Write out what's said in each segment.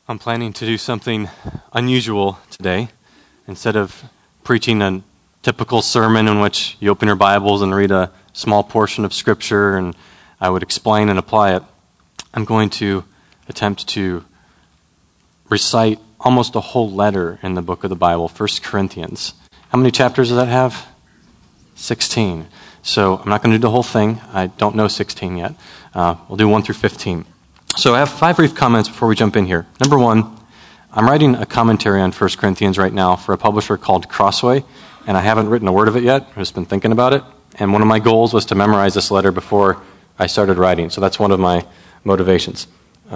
I'm planning to do something unusual today. Instead of preaching a typical sermon in which you open your Bibles and read a small portion of Scripture and I would explain and apply it, I'm going to attempt to recite almost a whole letter in the book of the Bible, 1 Corinthians. How many chapters does that have? 16. So I'm not going to do the whole thing. I don't know 16 yet. We'll do 1 through 15. So I have 5 brief comments before we jump in here. Number 1, I'm writing a commentary on 1 Corinthians right now for a publisher called Crossway, and I haven't written a word of it yet. I've just been thinking about it. And one of my goals was to memorize this letter before I started writing. So that's one of my motivations.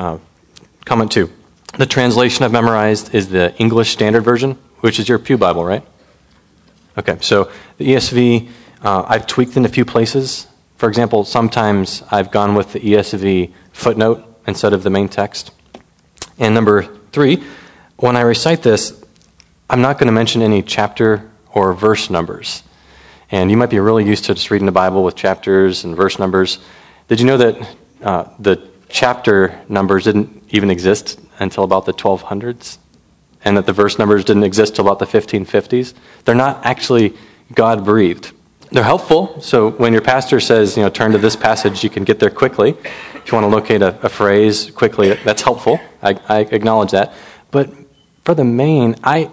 Comment 2. The translation I've memorized is the English Standard Version, which is your Pew Bible, right? Okay, so the ESV, I've tweaked in a few places. For example, sometimes I've gone with the ESV footnote instead of the main text. And number 3, when I recite this, I'm not going to mention any chapter or verse numbers. And you might be really used to just reading the Bible with chapters and verse numbers. Did you know that the chapter numbers didn't even exist until about the 1200s? And that the verse numbers didn't exist till about the 1550s? They're not actually God-breathed. They're helpful, so when your pastor says, turn to this passage, you can get there quickly. If you want to locate a phrase quickly, that's helpful. I acknowledge that. But for the main, I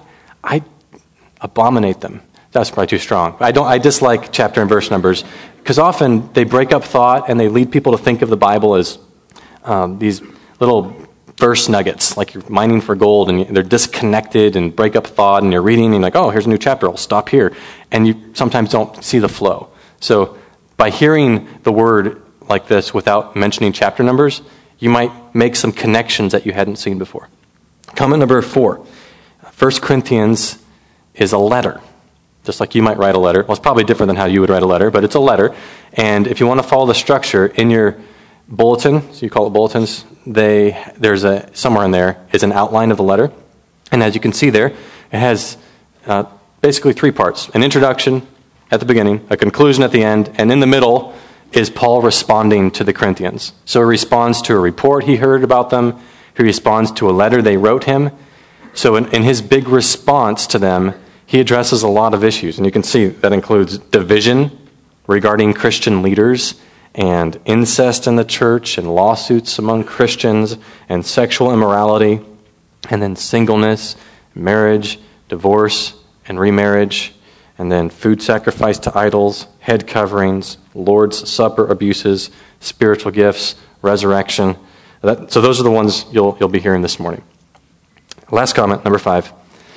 abominate them. That's probably too strong. I dislike chapter and verse numbers because often they break up thought and they lead people to think of the Bible as these little verse nuggets, like you're mining for gold, and they're disconnected and break up thought, and you're reading, and you're like, oh, here's a new chapter, I'll stop here. And you sometimes don't see the flow. So by hearing the word like this without mentioning chapter numbers, you might make some connections that you hadn't seen before. Comment number 4. 1 Corinthians is a letter. Just like you might write a letter. Well, it's probably different than how you would write a letter, but it's a letter. And if you want to follow the structure in your bulletin, so you call it bulletins, there's somewhere in there is an outline of the letter. And as you can see there, it has basically 3 parts. An introduction at the beginning, a conclusion at the end, and in the middle is Paul responding to the Corinthians. So he responds to a report he heard about them. He responds to a letter they wrote him. So in his big response to them, he addresses a lot of issues. And you can see that includes division regarding Christian leaders, and incest in the church, and lawsuits among Christians, and sexual immorality, and then singleness, marriage, divorce, and remarriage, and then food sacrifice to idols, head coverings, Lord's Supper abuses, spiritual gifts, resurrection. So those are the ones you'll be hearing this morning. Last comment, number 5.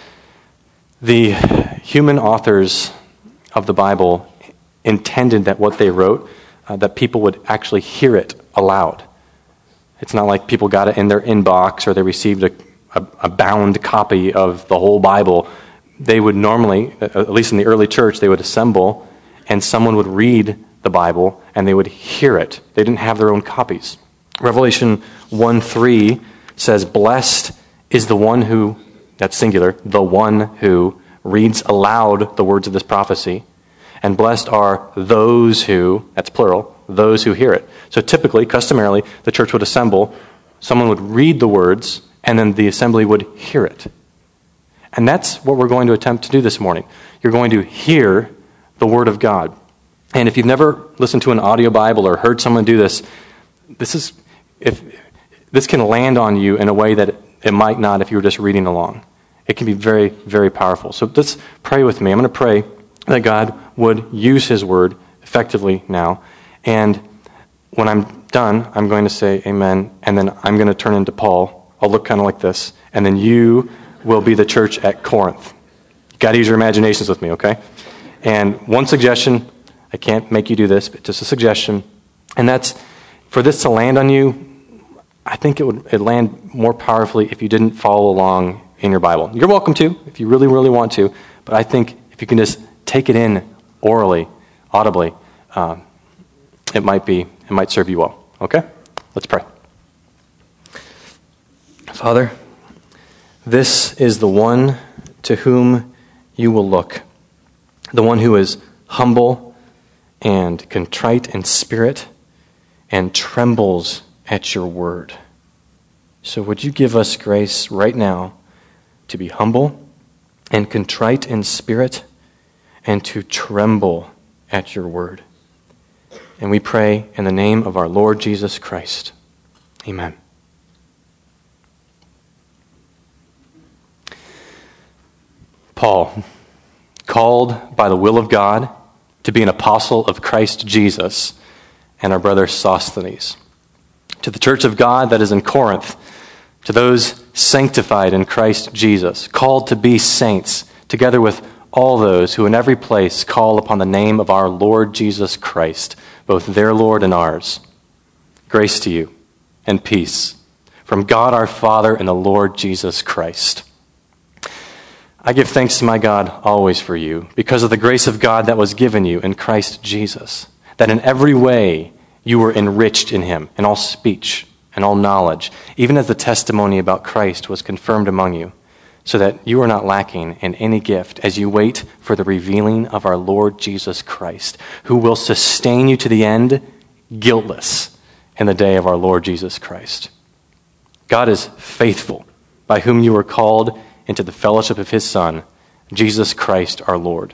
The human authors of the Bible intended that what they wrote, that people would actually hear it aloud. It's not like people got it in their inbox or they received a bound copy of the whole Bible. They would normally, at least in the early church, they would assemble and someone would read the Bible and they would hear it. They didn't have their own copies. Revelation 1:3 says, "Blessed is the one who," that's singular, "the one who reads aloud the words of this prophecy. And blessed are those who," that's plural, "those who hear it." So typically, customarily, the church would assemble, someone would read the words, and then the assembly would hear it. And that's what we're going to attempt to do this morning. You're going to hear the Word of God. And if you've never listened to an audio Bible or heard someone do this, this can land on you in a way that it might not if you were just reading along. It can be very, very powerful. So let's pray with me. I'm going to pray that God would use His Word effectively now. And when I'm done, I'm going to say amen, and then I'm going to turn into Paul. I'll look kind of like this. And then you will be the church at Corinth. You've got to use your imaginations with me, okay? And one suggestion, I can't make you do this, but just a suggestion, and that's for this to land on you, I think it'd land more powerfully if you didn't follow along in your Bible. You're welcome to, if you really, really want to, but I think if you can just take it in orally, audibly, it might serve you well. Okay? Let's pray. Father, this is the one to whom you will look, the one who is humble and contrite in spirit and trembles at your word. So would you give us grace right now to be humble and contrite in spirit and to tremble at your word. And we pray in the name of our Lord Jesus Christ. Amen. Paul, called by the will of God to be an apostle of Christ Jesus, and our brother Sosthenes. To the church of God that is in Corinth, to those sanctified in Christ Jesus, called to be saints, together with all those who in every place call upon the name of our Lord Jesus Christ, both their Lord and ours. Grace to you and peace from God our Father and the Lord Jesus Christ. I give thanks to my God always for you, because of the grace of God that was given you in Christ Jesus, that in every way you were enriched in him, in all speech and all knowledge, even as the testimony about Christ was confirmed among you, so that you are not lacking in any gift as you wait for the revealing of our Lord Jesus Christ, who will sustain you to the end, guiltless, in the day of our Lord Jesus Christ. God is faithful, by whom you were called into the fellowship of his Son, Jesus Christ our Lord.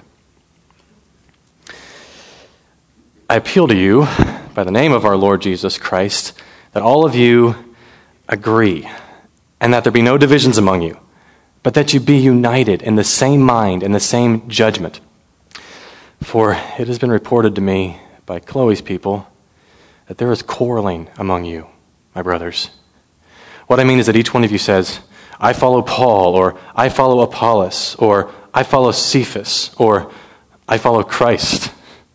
I appeal to you, by the name of our Lord Jesus Christ, that all of you agree, and that there be no divisions among you, but that you be united in the same mind and the same judgment. For it has been reported to me by Chloe's people that there is quarreling among you, my brothers. What I mean is that each one of you says, I follow Paul, or I follow Apollos, or I follow Cephas, or I follow Christ.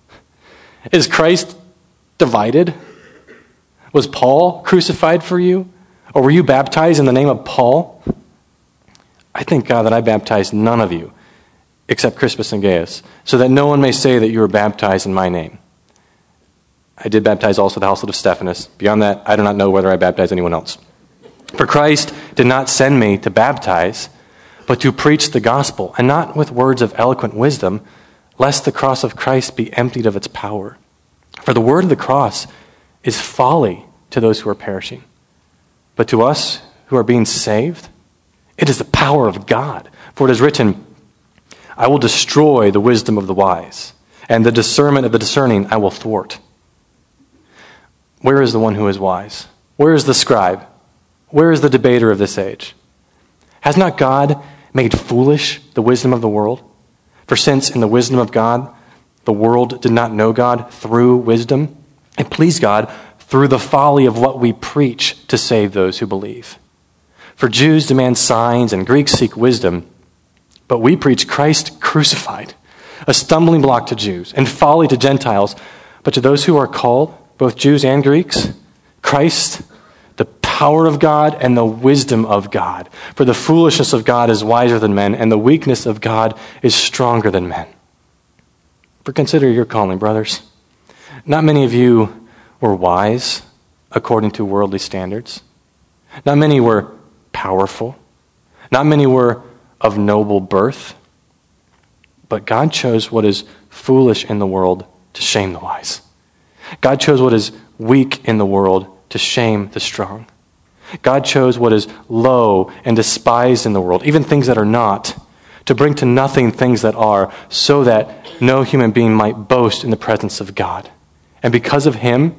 Is Christ divided? Was Paul crucified for you? Or were you baptized in the name of Paul? I thank God that I baptized none of you, except Crispus and Gaius, so that no one may say that you were baptized in my name. I did baptize also the household of Stephanas. Beyond that, I do not know whether I baptized anyone else. For Christ did not send me to baptize, but to preach the gospel, and not with words of eloquent wisdom, lest the cross of Christ be emptied of its power. For the word of the cross is folly to those who are perishing. But to us who are being saved, it is the power of God. For it is written, I will destroy the wisdom of the wise, and the discernment of the discerning I will thwart. Where is the one who is wise? Where is the scribe? Where is the debater of this age? Has not God made foolish the wisdom of the world? For since in the wisdom of God, the world did not know God through wisdom, it pleased God through the folly of what we preach to save those who believe. For Jews demand signs and Greeks seek wisdom, but we preach Christ crucified, a stumbling block to Jews and folly to Gentiles, but to those who are called, both Jews and Greeks, Christ, the power of God and the wisdom of God. For the foolishness of God is wiser than men, and the weakness of God is stronger than men. For consider your calling, brothers. Not many of you were wise according to worldly standards. Not many were powerful. Not many were of noble birth. But God chose what is foolish in the world to shame the wise. God chose what is weak in the world to shame the strong. God chose what is low and despised in the world, even things that are not, to bring to nothing things that are, so that no human being might boast in the presence of God. And because of him,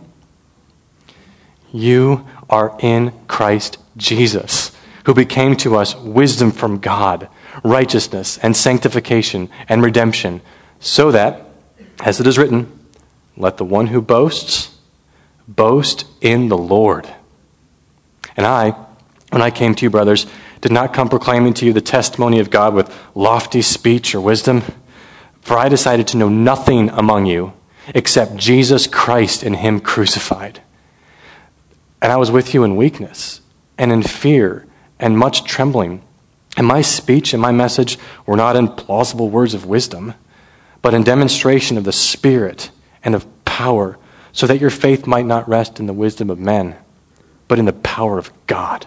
you are in Christ Jesus, who became to us wisdom from God, righteousness and sanctification and redemption, so that, as it is written, let the one who boasts boast in the Lord. And I, when I came to you, brothers, did not come proclaiming to you the testimony of God with lofty speech or wisdom, for I decided to know nothing among you except Jesus Christ and him crucified. And I was with you in weakness and in fear and much trembling. And my speech and my message were not in plausible words of wisdom, but in demonstration of the Spirit and of power, so that your faith might not rest in the wisdom of men, but in the power of God.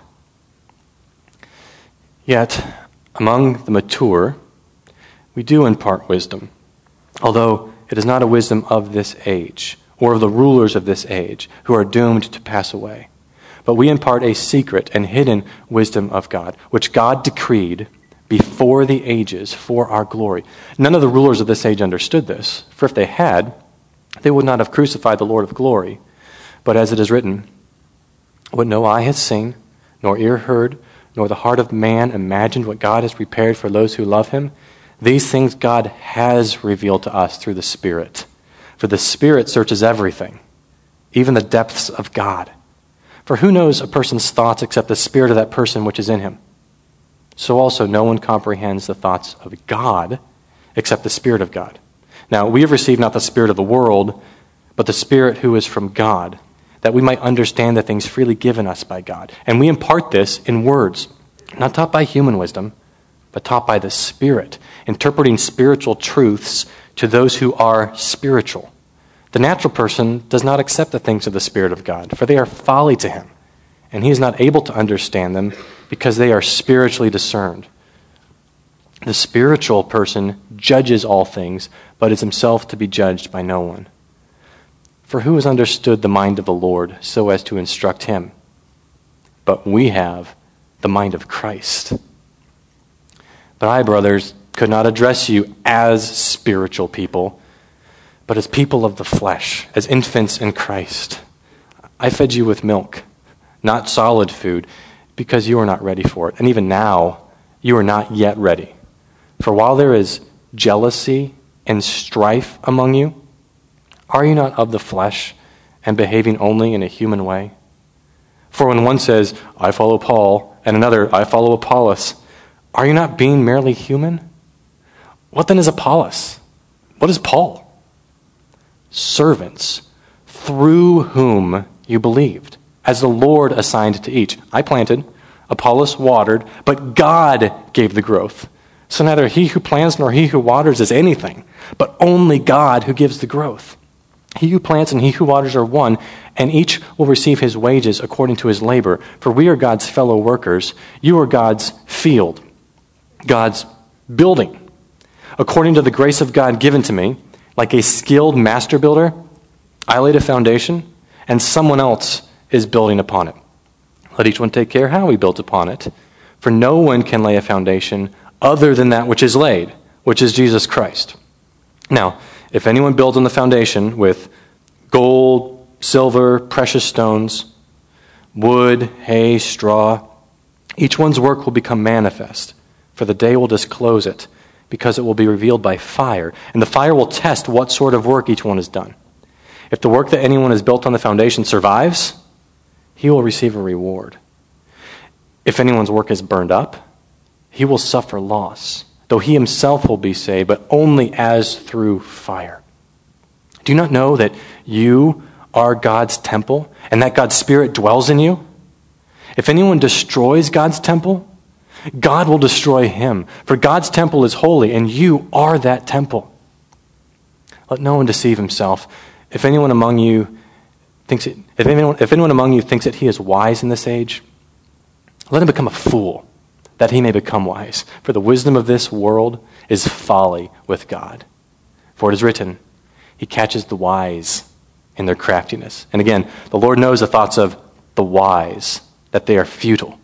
Yet, among the mature, we do impart wisdom, although it is not a wisdom of this age, or of the rulers of this age, who are doomed to pass away, but we impart a secret and hidden wisdom of God, which God decreed before the ages for our glory. None of the rulers of this age understood this, for if they had, they would not have crucified the Lord of glory. But as it is written, what no eye has seen, nor ear heard, nor the heart of man imagined what God has prepared for those who love him, these things God has revealed to us through the Spirit. For the Spirit searches everything, even the depths of God. For who knows a person's thoughts except the spirit of that person which is in him? So also no one comprehends the thoughts of God except the Spirit of God. Now we have received not the spirit of the world, but the Spirit who is from God, that we might understand the things freely given us by God. And we impart this in words, not taught by human wisdom, but taught by the Spirit, interpreting spiritual truths to those who are spiritual. The natural person does not accept the things of the Spirit of God, for they are folly to him, and he is not able to understand them because they are spiritually discerned. The spiritual person judges all things, but is himself to be judged by no one. For who has understood the mind of the Lord so as to instruct him? But we have the mind of Christ. But I, brothers, could not address you as spiritual people, but as people of the flesh, as infants in Christ. I fed you with milk, not solid food, because you are not ready for it. And even now, you are not yet ready. For while there is jealousy and strife among you, are you not of the flesh and behaving only in a human way? For when one says, I follow Paul, and another, I follow Apollos, are you not being merely human? What then is Apollos? What is Paul? Servants, through whom you believed, as the Lord assigned to each. I planted, Apollos watered, but God gave the growth. So neither he who plants nor he who waters is anything, but only God who gives the growth. He who plants and he who waters are one, and each will receive his wages according to his labor. For we are God's fellow workers. You are God's field, God's building. According to the grace of God given to me, like a skilled master builder, I laid a foundation, and someone else is building upon it. Let each one take care how he builds upon it. For no one can lay a foundation other than that which is laid, which is Jesus Christ. Now, if anyone builds on the foundation with gold, silver, precious stones, wood, hay, straw, each one's work will become manifest, for the day will disclose it, because it will be revealed by fire, and the fire will test what sort of work each one has done. If the work that anyone has built on the foundation survives, he will receive a reward. If anyone's work is burned up, he will suffer loss, though he himself will be saved, but only as through fire. Do you not know that you are God's temple, and that God's Spirit dwells in you? If anyone destroys God's temple, God will destroy him, for God's temple is holy, and you are that temple. Let no one deceive himself. If anyone among you thinks that he is wise in this age, let him become a fool, that he may become wise. For the wisdom of this world is folly with God. For it is written, he catches the wise in their craftiness. And again, the Lord knows the thoughts of the wise, that they are futile.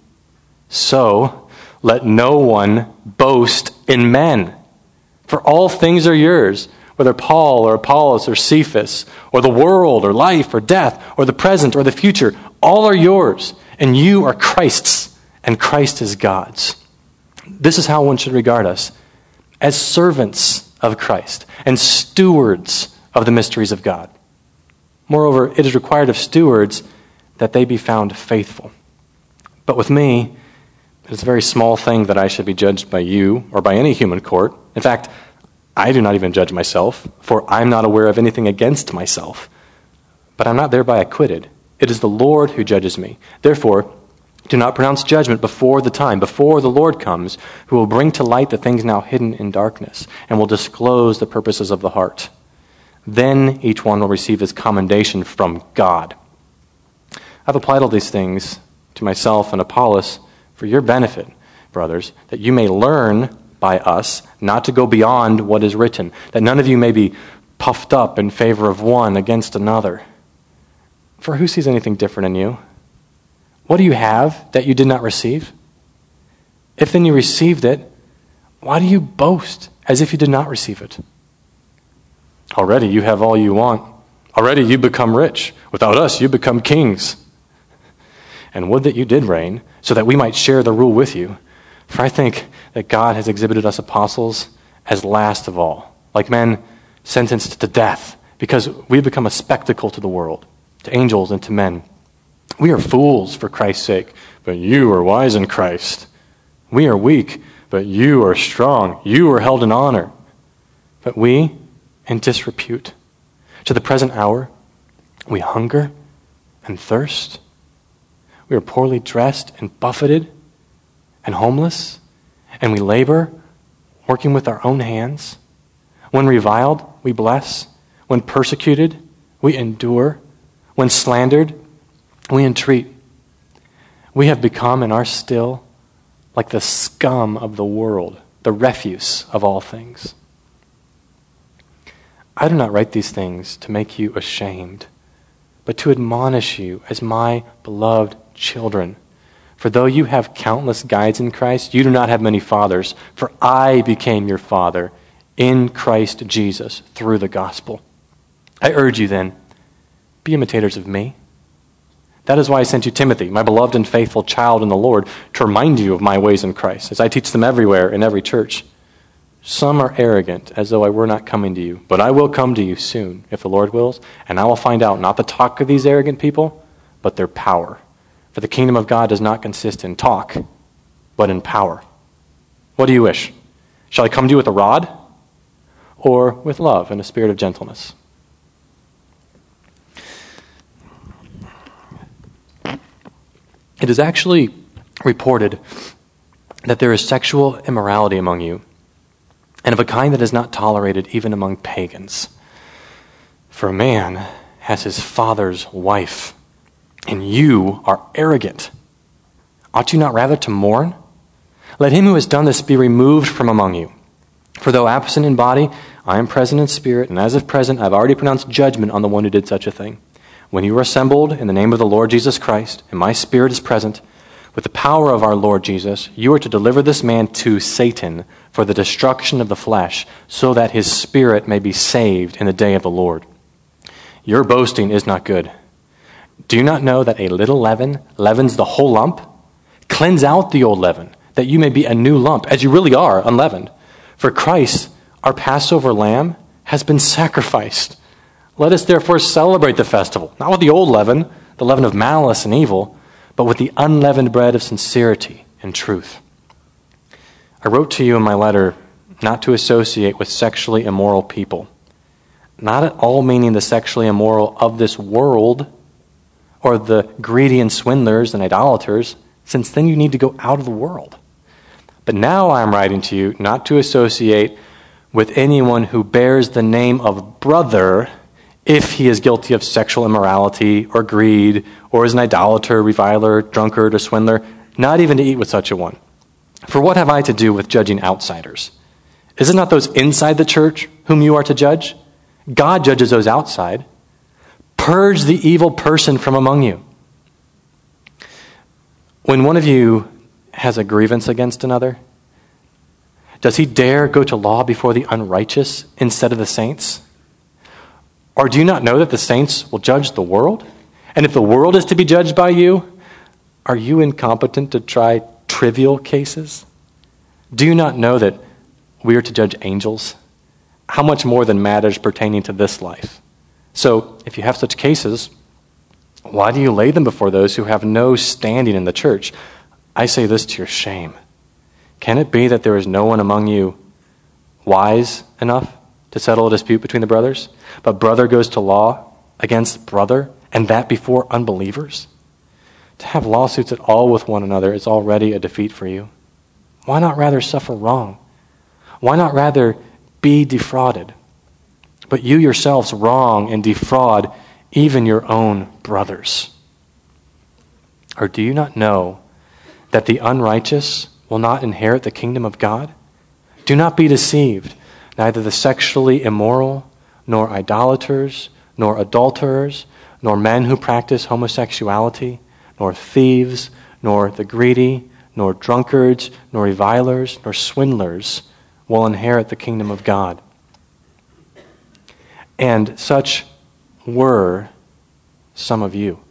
So let no one boast in men, for all things are yours, whether Paul or Apollos or Cephas, or the world or life or death, or the present or the future, all are yours, and you are Christ's, and Christ is God's. This is how one should regard us, as servants of Christ and stewards of the mysteries of God. Moreover, it is required of stewards that they be found faithful. But with me, it is a very small thing that I should be judged by you or by any human court. In fact, I do not even judge myself, for I am not aware of anything against myself. But I am not thereby acquitted. It is the Lord who judges me. Therefore, do not pronounce judgment before the time, before the Lord comes, who will bring to light the things now hidden in darkness, and will disclose the purposes of the heart. Then each one will receive his commendation from God. I've applied all these things to myself and Apollos for your benefit, brothers, that you may learn by us not to go beyond what is written, that none of you may be puffed up in favor of one against another. For who sees anything different in you? What do you have that you did not receive? If then you received it, why do you boast as if you did not receive it? Already you have all you want. Already you become rich. Without us, you become kings. And would that you did reign, so that we might share the rule with you. For I think that God has exhibited us apostles as last of all, like men sentenced to death, because we become a spectacle to the world, to angels and to men. We are fools for Christ's sake, but you are wise in Christ. We are weak, but you are strong. You are held in honor, but we in disrepute. To the present hour, we hunger and thirst. We are poorly dressed and buffeted and homeless, and we labor, working with our own hands. When reviled, we bless. When persecuted, we endure. When slandered, we entreat. We have become and are still like the scum of the world, the refuse of all things. I do not write these things to make you ashamed, but to admonish you as my beloved children. For though you have countless guides in Christ, you do not have many fathers, for I became your father in Christ Jesus through the gospel. I urge you then, be imitators of me. That is why I sent you Timothy, my beloved and faithful child in the Lord, to remind you of my ways in Christ, as I teach them everywhere in every church. Some are arrogant, as though I were not coming to you, but I will come to you soon, if the Lord wills, and I will find out not the talk of these arrogant people, but their power. For the kingdom of God does not consist in talk, but in power. What do you wish? Shall I come to you with a rod, or with love and a spirit of gentleness? It is actually reported that there is sexual immorality among you, and of a kind that is not tolerated even among pagans. For a man has his father's wife, and you are arrogant. Ought you not rather to mourn? Let him who has done this be removed from among you. For though absent in body, I am present in spirit, and as if present, I have already pronounced judgment on the one who did such a thing. When you are assembled in the name of the Lord Jesus Christ, and my spirit is present, with the power of our Lord Jesus, you are to deliver this man to Satan for the destruction of the flesh, so that his spirit may be saved in the day of the Lord. Your boasting is not good. Do you not know that a little leaven leavens the whole lump? Cleanse out the old leaven, that you may be a new lump, as you really are, unleavened. For Christ, our Passover lamb, has been sacrificed. Let us therefore celebrate the festival, not with the old leaven, the leaven of malice and evil, but with the unleavened bread of sincerity and truth. I wrote to you in my letter not to associate with sexually immoral people, not at all meaning the sexually immoral of this world, or the greedy and swindlers and idolaters, since then you need to go out of the world. But now I am writing to you not to associate with anyone who bears the name of brother if he is guilty of sexual immorality or greed, or is an idolater, reviler, drunkard, or swindler, not even to eat with such a one. For what have I to do with judging outsiders? Is it not those inside the church whom you are to judge? God judges those outside. Purge the evil person from among you. When one of you has a grievance against another, does he dare go to law before the unrighteous instead of the saints? Or do you not know that the saints will judge the world? And if the world is to be judged by you, are you incompetent to try trivial cases? Do you not know that we are to judge angels? How much more than matters pertaining to this life? So, if you have such cases, why do you lay them before those who have no standing in the church? I say this to your shame. Can it be that there is no one among you wise enough to settle a dispute between the brothers? But brother goes to law against brother, and that before unbelievers? To have lawsuits at all with one another is already a defeat for you. Why not rather suffer wrong? Why not rather be defrauded? But you yourselves wrong and defraud even your own brothers. Or do you not know that the unrighteous will not inherit the kingdom of God? Do not be deceived. Neither the sexually immoral, nor idolaters, nor adulterers, nor men who practice homosexuality, nor thieves, nor the greedy, nor drunkards, nor revilers, nor swindlers will inherit the kingdom of God. And such were some of you.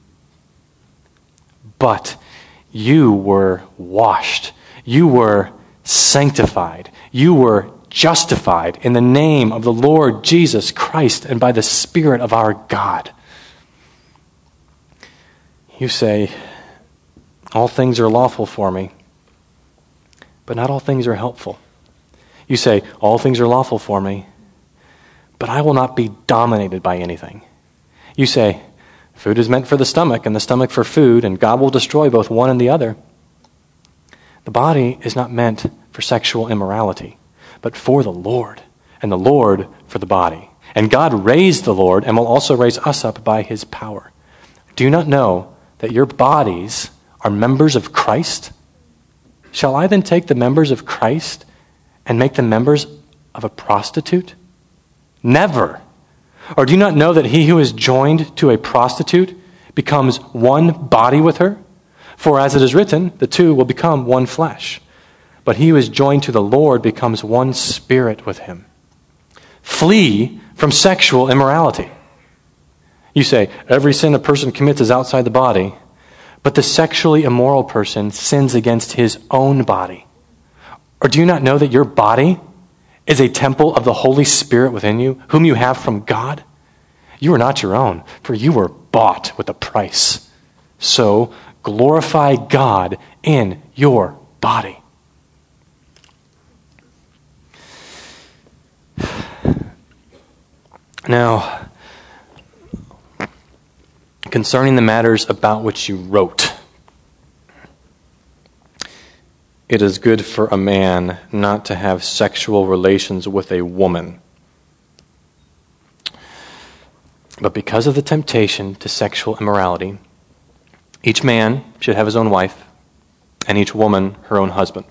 But you were washed. You were sanctified. You were justified in the name of the Lord Jesus Christ and by the Spirit of our God. You say, all things are lawful for me, but not all things are helpful. You say, all things are lawful for me, but I will not be dominated by anything. You say, food is meant for the stomach and the stomach for food, and God will destroy both one and the other. The body is not meant for sexual immorality, but for the Lord, and the Lord for the body. And God raised the Lord and will also raise us up by his power. Do you not know that your bodies are members of Christ? Shall I then take the members of Christ and make them members of a prostitute? Never. Or do you not know that he who is joined to a prostitute becomes one body with her? For as it is written, the two will become one flesh. But he who is joined to the Lord becomes one spirit with him. Flee from sexual immorality. You say, every sin a person commits is outside the body, but the sexually immoral person sins against his own body. Or do you not know that your body is a temple of the Holy Spirit within you, whom you have from God? You are not your own, for you were bought with a price. So glorify God in your body. Now, concerning the matters about which you wrote, it is good for a man not to have sexual relations with a woman. But because of the temptation to sexual immorality, each man should have his own wife, and each woman her own husband.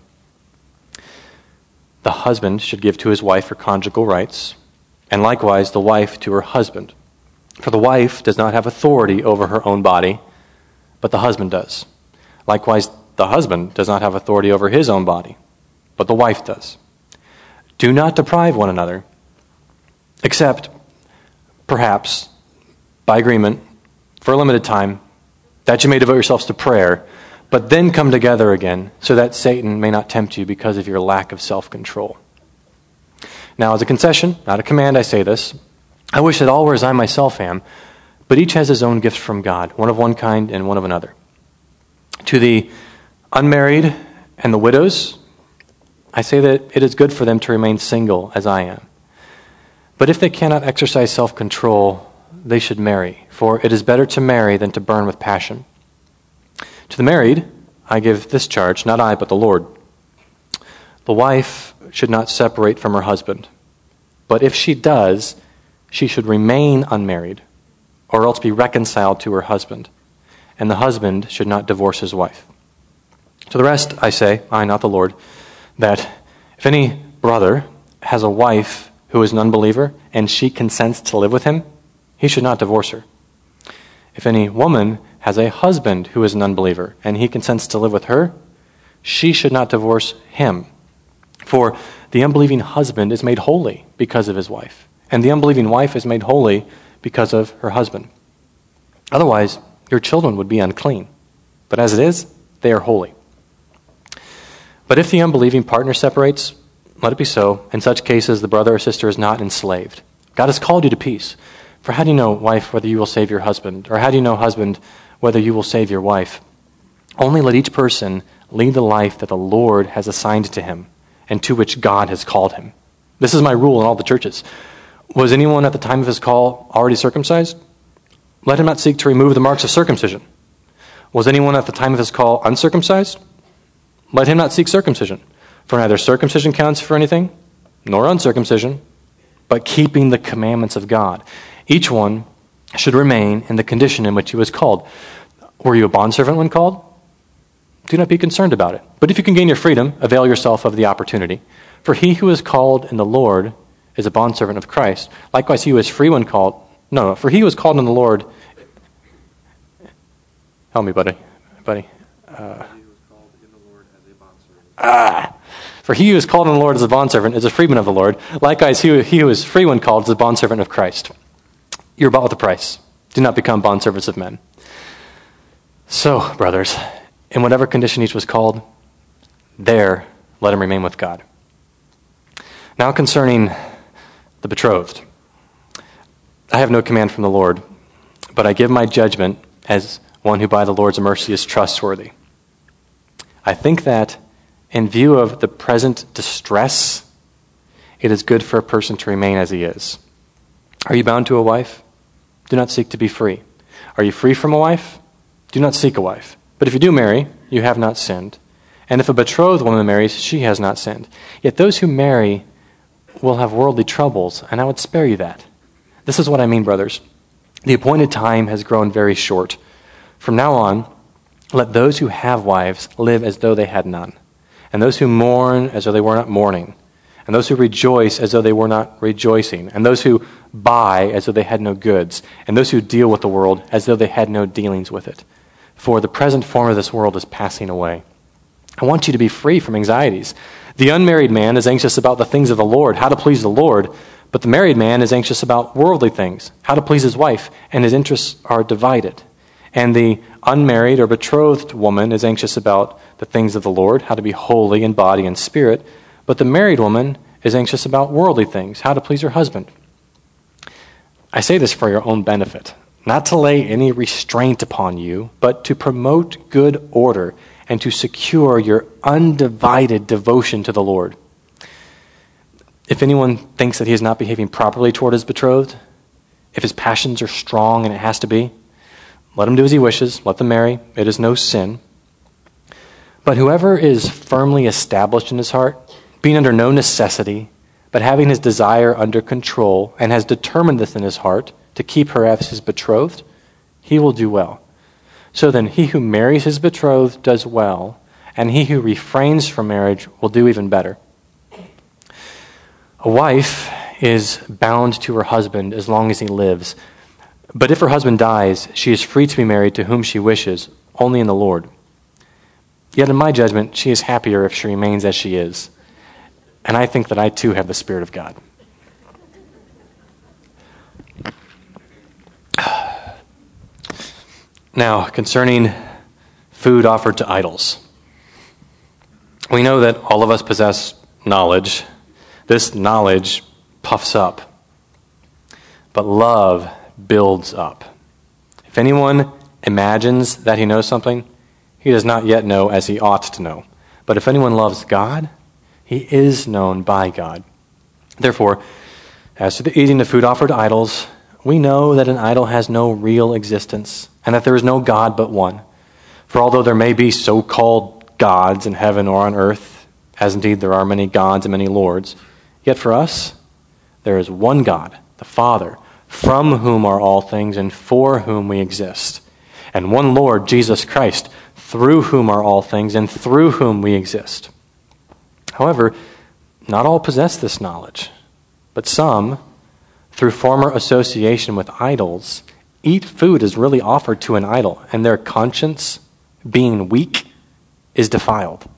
The husband should give to his wife her conjugal rights, and likewise the wife to her husband. For the wife does not have authority over her own body, but the husband does. Likewise, the husband does not have authority over his own body, but the wife does. Do not deprive one another, except, perhaps, by agreement, for a limited time, that you may devote yourselves to prayer, but then come together again, so that Satan may not tempt you because of your lack of self-control. Now, as a concession, not a command, I say this. I wish that all were as I myself am, but each has his own gift from God, one of one kind and one of another. To the unmarried and the widows, I say that it is good for them to remain single as I am. But if they cannot exercise self-control, they should marry, for it is better to marry than to burn with passion. To the married, I give this charge, not I, but the Lord. The wife should not separate from her husband, but if she does, she should remain unmarried, or else be reconciled to her husband, and the husband should not divorce his wife. To the rest, I say, I, not the Lord, that if any brother has a wife who is an unbeliever, and she consents to live with him, he should not divorce her. If any woman has a husband who is an unbeliever, and he consents to live with her, she should not divorce him. For the unbelieving husband is made holy because of his wife, and the unbelieving wife is made holy because of her husband. Otherwise, your children would be unclean, but as it is, they are holy. But if the unbelieving partner separates, let it be so. In such cases, the brother or sister is not enslaved. God has called you to peace. For how do you know, wife, whether you will save your husband? Or how do you know, husband, whether you will save your wife? Only let each person lead the life that the Lord has assigned to him, and to which God has called him. This is my rule in all the churches. Was anyone at the time of his call already circumcised? Let him not seek to remove the marks of circumcision. Was anyone at the time of his call uncircumcised? Let him not seek circumcision. For neither circumcision counts for anything, nor uncircumcision, but keeping the commandments of God. Each one should remain in the condition in which he was called. Were you a bondservant when called? Do not be concerned about it. But if you can gain your freedom, avail yourself of the opportunity. For he who is called in the Lord is a bondservant of Christ. Likewise, he who is free when called... for he who is called in the Lord... Help me, buddy. buddy? For he who is called in the Lord as a bondservant is a freeman of the Lord. Likewise, he who is free when called is a bondservant of Christ. You're bought with a price. Do not become bondservants of men. So, brothers, in whatever condition each was called, there let him remain with God. Now concerning the betrothed, I have no command from the Lord, but I give my judgment as one who by the Lord's mercy is trustworthy. I think that in view of the present distress, it is good for a person to remain as he is. Are you bound to a wife? Do not seek to be free. Are you free from a wife? Do not seek a wife. But if you do marry, you have not sinned. And if a betrothed woman marries, she has not sinned. Yet those who marry will have worldly troubles, and I would spare you that. This is what I mean, brothers. The appointed time has grown very short. From now on, let those who have wives live as though they had none, and those who mourn as though they were not mourning, and those who rejoice as though they were not rejoicing, and those who buy as though they had no goods, and those who deal with the world as though they had no dealings with it. For the present form of this world is passing away. I want you to be free from anxieties. The unmarried man is anxious about the things of the Lord, how to please the Lord, but the married man is anxious about worldly things, how to please his wife, and his interests are divided. And the unmarried or betrothed woman is anxious about the things of the Lord, how to be holy in body and spirit, but the married woman is anxious about worldly things, how to please her husband. I say this for your own benefit, not to lay any restraint upon you, but to promote good order and to secure your undivided devotion to the Lord. If anyone thinks that he is not behaving properly toward his betrothed, if his passions are strong and it has to be, let him do as he wishes, let them marry, it is no sin. But whoever is firmly established in his heart, being under no necessity, but having his desire under control, and has determined this in his heart to keep her as his betrothed, he will do well. So then he who marries his betrothed does well, and he who refrains from marriage will do even better. A wife is bound to her husband as long as he lives, but if her husband dies, she is free to be married to whom she wishes, only in the Lord. Yet in my judgment, she is happier if she remains as she is. And I think that I too have the Spirit of God. Now, concerning food offered to idols. We know that all of us possess knowledge. This knowledge puffs up, but love builds up. If anyone imagines that he knows something, he does not yet know as he ought to know. But if anyone loves God, he is known by God. Therefore, as to the eating of food offered to idols, we know that an idol has no real existence, and that there is no God but one. For although there may be so-called gods in heaven or on earth, as indeed there are many gods and many lords, yet for us there is one God, the Father, from whom are all things and for whom we exist, and one Lord, Jesus Christ, through whom are all things and through whom we exist. However, not all possess this knowledge, but some, through former association with idols, eat food as really offered to an idol, and their conscience, being weak, is defiled.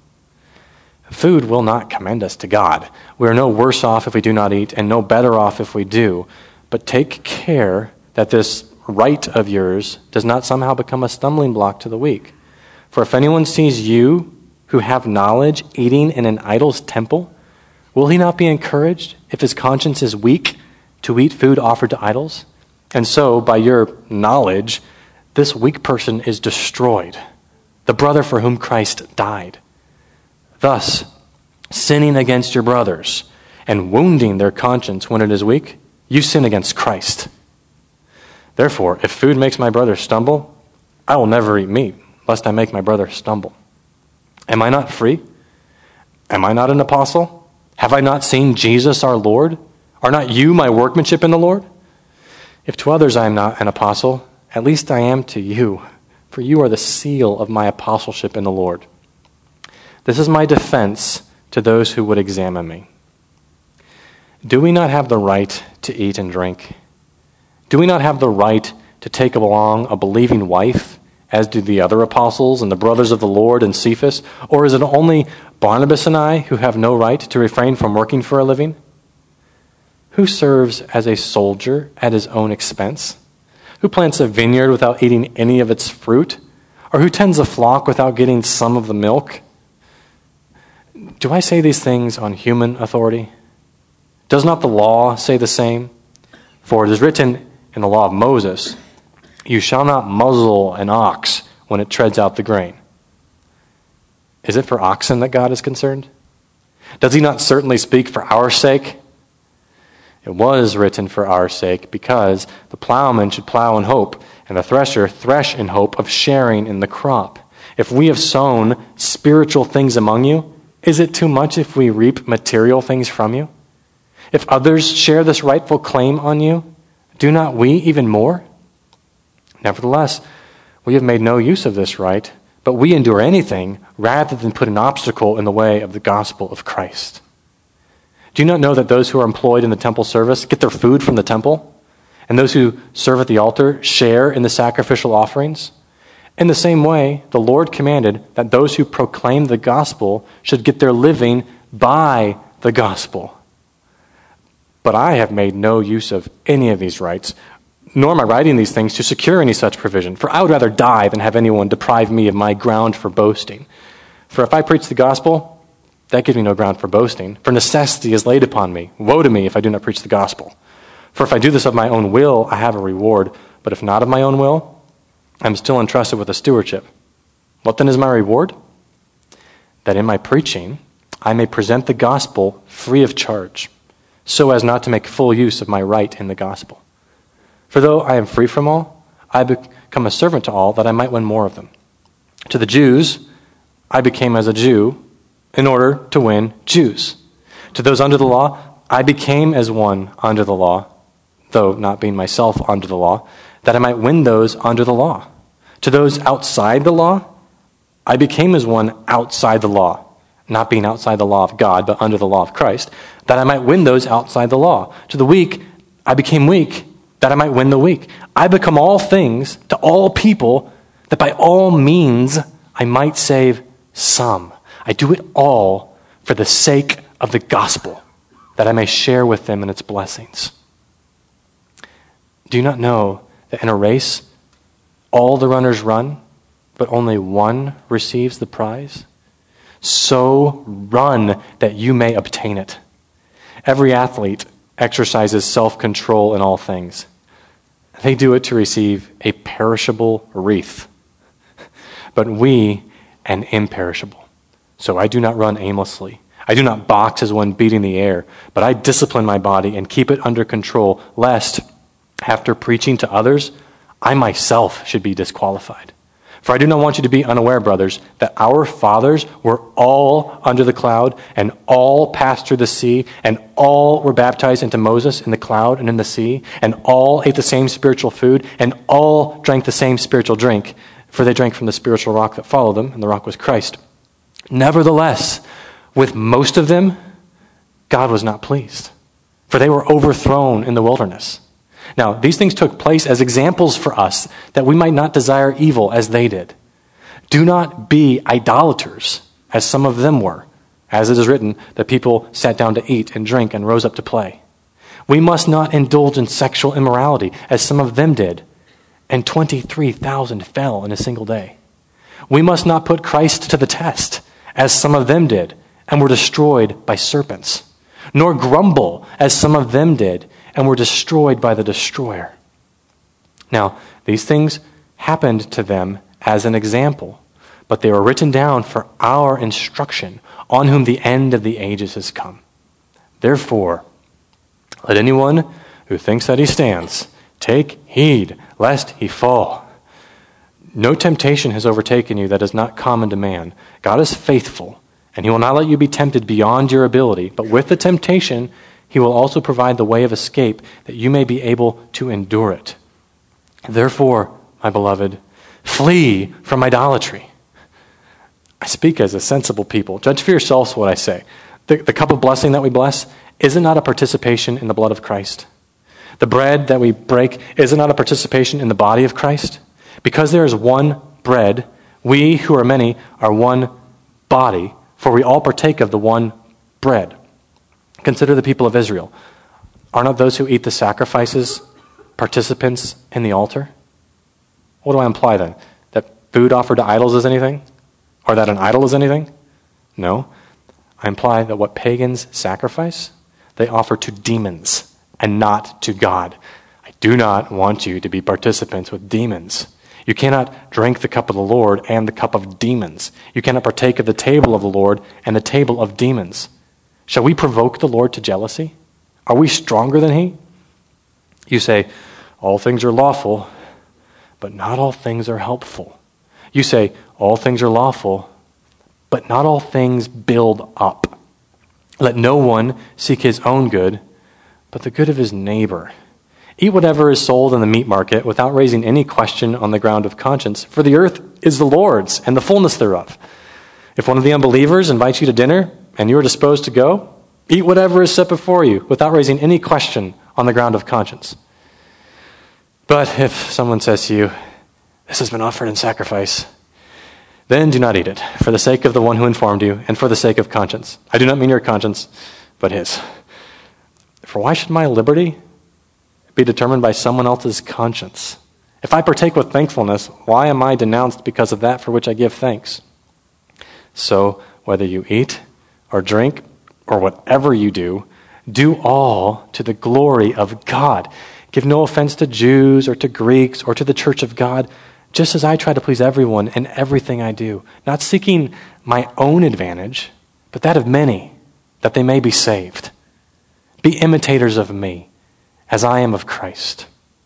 Food will not commend us to God. We are no worse off if we do not eat, and no better off if we do. But take care that this right of yours does not somehow become a stumbling block to the weak. For if anyone sees you, who have knowledge, eating in an idol's temple, will he not be encouraged, if his conscience is weak, to eat food offered to idols? And so, by your knowledge, this weak person is destroyed, the brother for whom Christ died. Thus, sinning against your brothers and wounding their conscience when it is weak, you sin against Christ. Therefore, if food makes my brother stumble, I will never eat meat, lest I make my brother stumble. Am I not free? Am I not an apostle? Have I not seen Jesus our Lord? Are not you my workmanship in the Lord? If to others I am not an apostle, at least I am to you, for you are the seal of my apostleship in the Lord. This is my defense to those who would examine me. Do we not have the right to eat and drink? Do we not have the right to take along a believing wife as do the other apostles and the brothers of the Lord and Cephas? Or is it only Barnabas and I who have no right to refrain from working for a living? Who serves as a soldier at his own expense? Who plants a vineyard without eating any of its fruit? Or who tends a flock without getting some of the milk? Do I say these things on human authority? Does not the law say the same? For it is written in the law of Moses, "You shall not muzzle an ox when it treads out the grain." Is it for oxen that God is concerned? Does he not certainly speak for our sake? It was written for our sake, because the plowman should plow in hope, and the thresher thresh in hope of sharing in the crop. If we have sown spiritual things among you, is it too much if we reap material things from you? If others share this rightful claim on you, do not we even more? Nevertheless, we have made no use of this right, but we endure anything rather than put an obstacle in the way of the gospel of Christ. Do you not know that those who are employed in the temple service get their food from the temple, and those who serve at the altar share in the sacrificial offerings? In the same way, the Lord commanded that those who proclaim the gospel should get their living by the gospel. But I have made no use of any of these rights, nor am I writing these things to secure any such provision, for I would rather die than have anyone deprive me of my ground for boasting. For if I preach the gospel, that gives me no ground for boasting, for necessity is laid upon me. Woe to me if I do not preach the gospel. For if I do this of my own will, I have a reward, but if not of my own will, I am still entrusted with a stewardship. What then is my reward? That in my preaching I may present the gospel free of charge, so as not to make full use of my right in the gospel. For though I am free from all, I become a servant to all, that I might win more of them. To the Jews, I became as a Jew in order to win Jews. To those under the law, I became as one under the law, though not being myself under the law, that I might win those under the law. To those outside the law, I became as one outside the law, not being outside the law of God, but under the law of Christ, that I might win those outside the law. To the weak, I became weak, that I might win the weak. I become all things to all people, that by all means I might save some. I do it all for the sake of the gospel, that I may share with them in its blessings. Do you not know that in a race, all the runners run, but only one receives the prize? So run that you may obtain it. Every athlete exercises self-control in all things. They do it to receive a perishable wreath, but we an imperishable. So I do not run aimlessly. I do not box as one beating the air, but I discipline my body and keep it under control, lest, after preaching to others, I myself should be disqualified. For I do not want you to be unaware, brothers, that our fathers were all under the cloud, and all passed through the sea, and all were baptized into Moses in the cloud and in the sea, and all ate the same spiritual food, and all drank the same spiritual drink, for they drank from the spiritual rock that followed them, and the rock was Christ. Nevertheless, with most of them, God was not pleased, for they were overthrown in the wilderness. Now, these things took place as examples for us, that we might not desire evil as they did. Do not be idolaters, as some of them were. As it is written, the people sat down to eat and drink and rose up to play. We must not indulge in sexual immorality, as some of them did, and 23,000 fell in a single day. We must not put Christ to the test, as some of them did, and were destroyed by serpents. Nor grumble, as some of them did, and were destroyed by the destroyer. Now, these things happened to them as an example, but they were written down for our instruction, on whom the end of the ages has come. Therefore, let anyone who thinks that he stands take heed, lest he fall. No temptation has overtaken you that is not common to man. God is faithful, and he will not let you be tempted beyond your ability, but with the temptation, he will also provide the way of escape, that you may be able to endure it. Therefore, my beloved, flee from idolatry. I speak as a sensible people. Judge for yourselves what I say. The cup of blessing that we bless, is it not a participation in the blood of Christ? The bread that we break, is it not a participation in the body of Christ? Because there is one bread. We who are many are one body, for we all partake of the one bread. Consider the people of Israel. Are not those who eat the sacrifices participants in the altar? What do I imply then? That food offered to idols is anything? Or that an idol is anything? No. I imply that what pagans sacrifice, they offer to demons and not to God. I do not want you to be participants with demons. You cannot drink the cup of the Lord and the cup of demons. You cannot partake of the table of the Lord and the table of demons. Shall we provoke the Lord to jealousy? Are we stronger than he? You say, all things are lawful, but not all things are helpful. You say, all things are lawful, but not all things build up. Let no one seek his own good, but the good of his neighbor. Eat whatever is sold in the meat market without raising any question on the ground of conscience, for the earth is the Lord's and the fullness thereof. If one of the unbelievers invites you to dinner and you are disposed to go, eat whatever is set before you without raising any question on the ground of conscience. But if someone says to you, this has been offered in sacrifice, then do not eat it, for the sake of the one who informed you, and for the sake of conscience. I do not mean your conscience, but his. For why should my liberty be determined by someone else's conscience? If I partake with thankfulness, why am I denounced because of that for which I give thanks? So, whether you eat or drink or whatever you do all to the glory of God. Give no offense to Jews or to Greeks or to the church of God, just as I try to please everyone in everything I do, not seeking my own advantage, but that of many, that they may be saved. Be imitators of me, as I am of Christ.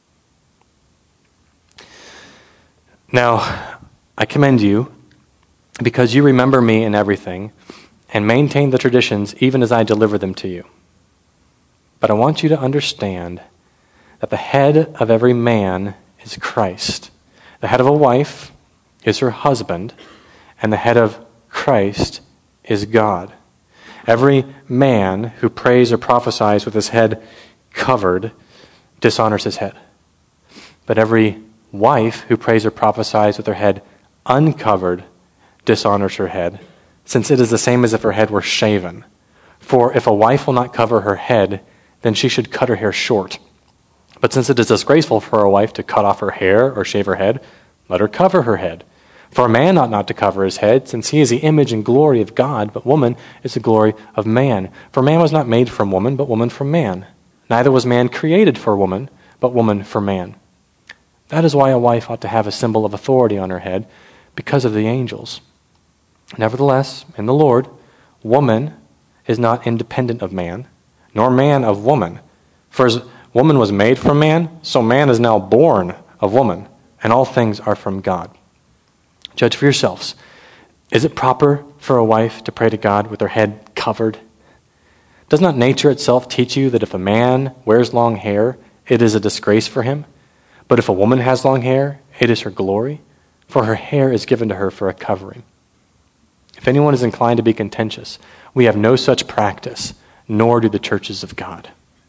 Now, I commend you, because you remember me in everything, and maintain the traditions even as I deliver them to you. But I want you to understand that the head of every man is Christ. The head of a wife is her husband, and the head of Christ is God. Every man who prays or prophesies with his head covered dishonors his head. But every wife who prays or prophesies with her head uncovered dishonors her head, since it is the same as if her head were shaven. For if a wife will not cover her head, then she should cut her hair short. But since it is disgraceful for a wife to cut off her hair or shave her head, let her cover her head. For a man ought not to cover his head, since he is the image and glory of God, but woman is the glory of man. For man was not made from woman, but woman from man. Neither was man created for woman, but woman for man. That is why a wife ought to have a symbol of authority on her head, because of the angels. Nevertheless, in the Lord, woman is not independent of man, nor man of woman. For as woman was made from man, so man is now born of woman, and all things are from God. Judge for yourselves. Is it proper for a wife to pray to God with her head covered? Does not nature itself teach you that if a man wears long hair, it is a disgrace for him? But if a woman has long hair, it is her glory, for her hair is given to her for a covering. If anyone is inclined to be contentious, we have no such practice, nor do the churches of God.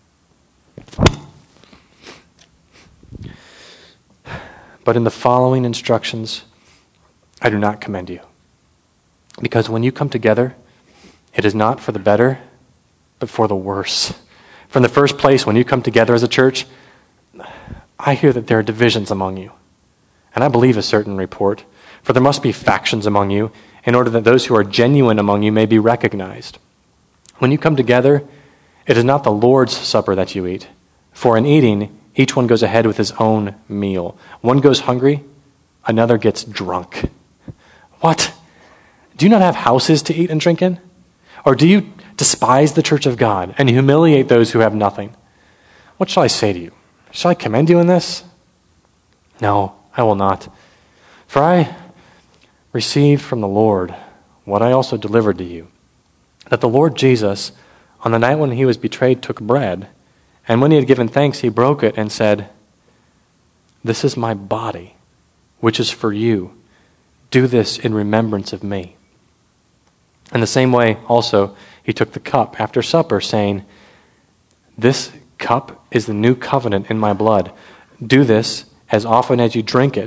But in the following instructions, I do not commend you. Because when you come together, it is not for the better, but for the worse. For in the first place, when you come together as a church, I hear that there are divisions among you. And I believe a certain report, for there must be factions among you, in order that those who are genuine among you may be recognized. When you come together, it is not the Lord's supper that you eat. For in eating, each one goes ahead with his own meal. One goes hungry, another gets drunk. What? Do you not have houses to eat and drink in? Or do you despise the church of God and humiliate those who have nothing? What shall I say to you? Shall I commend you in this? No, I will not. For I received from the Lord what I also delivered to you, that the Lord Jesus, on the night when he was betrayed, took bread, and when he had given thanks, he broke it and said, "This is my body, which is for you. Do this in remembrance of me." In the same way, also, he took the cup after supper, saying, "This cup is the new covenant in my blood. Do this as often as you drink it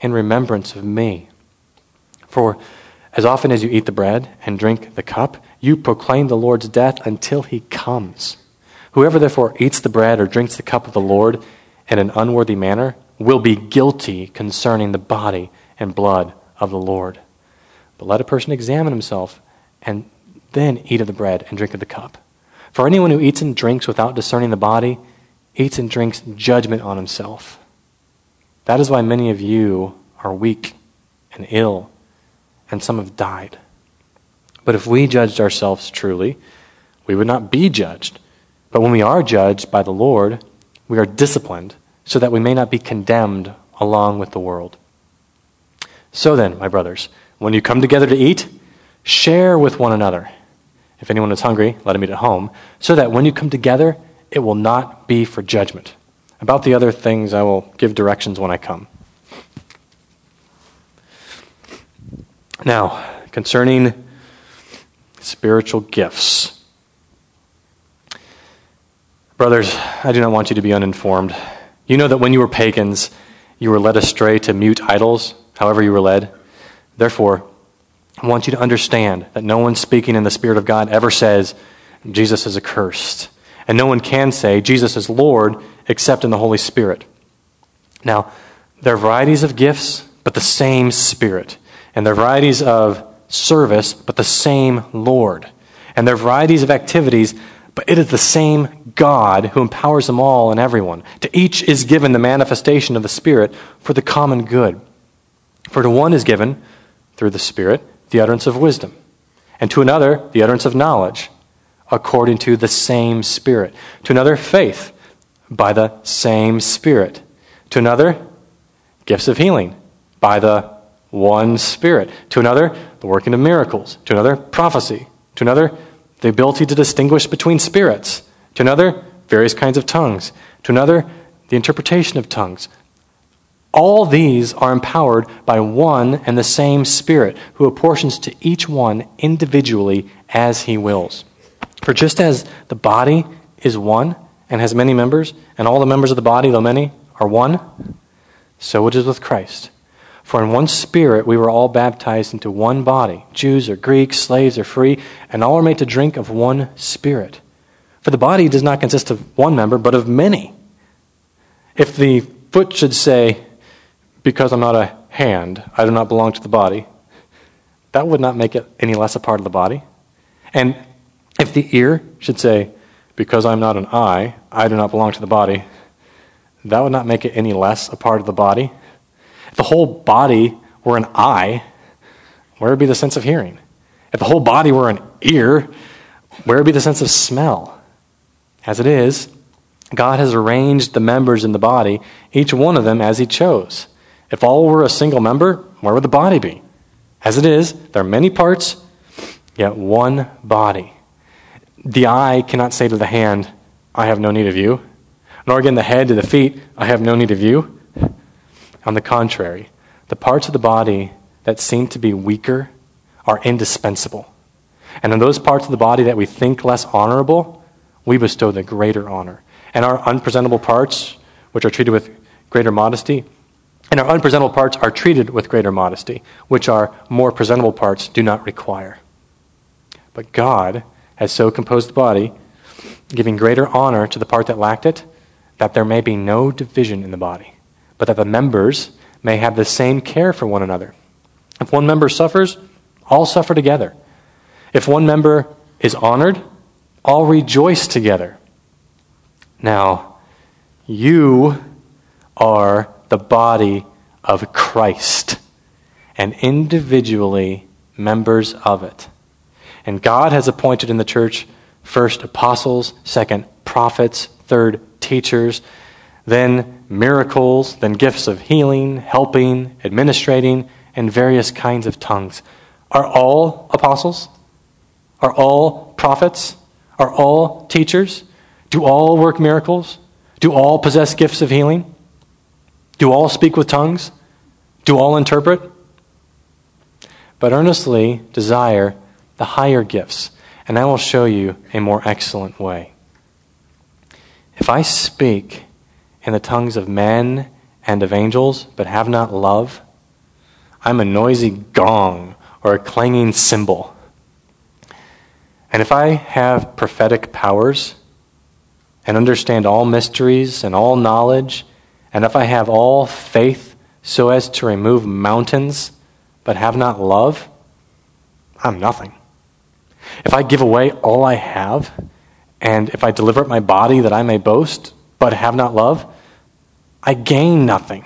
in remembrance of me. For as often as you eat the bread and drink the cup, you proclaim the Lord's death until he comes. Whoever therefore eats the bread or drinks the cup of the Lord in an unworthy manner will be guilty concerning the body and blood of the Lord. But let a person examine himself and then eat of the bread and drink of the cup. For anyone who eats and drinks without discerning the body eats and drinks judgment on himself. That is why many of you are weak and ill, and some have died. But if we judged ourselves truly, we would not be judged. But when we are judged by the Lord, we are disciplined so that we may not be condemned along with the world. So then, my brothers, when you come together to eat, share with one another. If anyone is hungry, let him eat at home, so that when you come together, it will not be for judgment. About the other things, I will give directions when I come. Now, concerning spiritual gifts. Brothers, I do not want you to be uninformed. You know that when you were pagans, you were led astray to mute idols, however you were led. Therefore, I want you to understand that no one speaking in the Spirit of God ever says, Jesus is accursed. And no one can say, Jesus is Lord, except in the Holy Spirit. Now, there are varieties of gifts, but the same Spirit. And there are varieties of service, but the same Lord. And there are varieties of activities, but it is the same God who empowers them all and everyone. To each is given the manifestation of the Spirit for the common good. For to one is given, through the Spirit, the utterance of wisdom, and to another the utterance of knowledge, according to the same Spirit. To another, faith, by the same Spirit. To another, gifts of healing, by the one Spirit. To another, the working of miracles. To another, prophecy. To another, the ability to distinguish between spirits. To another, various kinds of tongues. To another, the interpretation of tongues. All these are empowered by one and the same Spirit, who apportions to each one individually as he wills. For just as the body is one and has many members, and all the members of the body, though many, are one, so it is with Christ. For in one Spirit we were all baptized into one body, Jews or Greeks, slaves or free, and all are made to drink of one Spirit. For the body does not consist of one member, but of many. If the foot should say, because I'm not a hand, I do not belong to the body, that would not make it any less a part of the body. And if the ear should say, because I'm not an eye, I do not belong to the body, that would not make it any less a part of the body. If the whole body were an eye, where would be the sense of hearing? If the whole body were an ear, where would be the sense of smell? As it is, God has arranged the members in the body, each one of them as he chose. If all were a single member, where would the body be? As it is, there are many parts, yet one body. The eye cannot say to the hand, I have no need of you, nor again the head to the feet, I have no need of you. On the contrary, the parts of the body that seem to be weaker are indispensable. And in those parts of the body that we think less honorable, we bestow the greater honor. And our unpresentable parts, which are treated with greater modesty, and our unpresentable parts are treated with greater modesty, which our more presentable parts do not require. But God has so composed the body, giving greater honor to the part that lacked it, that there may be no division in the body, but that the members may have the same care for one another. If one member suffers, all suffer together. If one member is honored, all rejoice together. Now, you are the body of Christ, and individually members of it. And God has appointed in the church first apostles, second prophets, third teachers, then miracles, then gifts of healing, helping, administrating, and various kinds of tongues. Are all apostles? Are all prophets? Are all teachers? Do all work miracles? Do all possess gifts of healing? Do all speak with tongues? Do all interpret? But earnestly desire the higher gifts, and I will show you a more excellent way. If I speak in the tongues of men and of angels, but have not love, I'm a noisy gong or a clanging cymbal. And if I have prophetic powers and understand all mysteries and all knowledge, and if I have all faith so as to remove mountains but have not love, I'm nothing. If I give away all I have, and if I deliver up my body that I may boast but have not love, I gain nothing.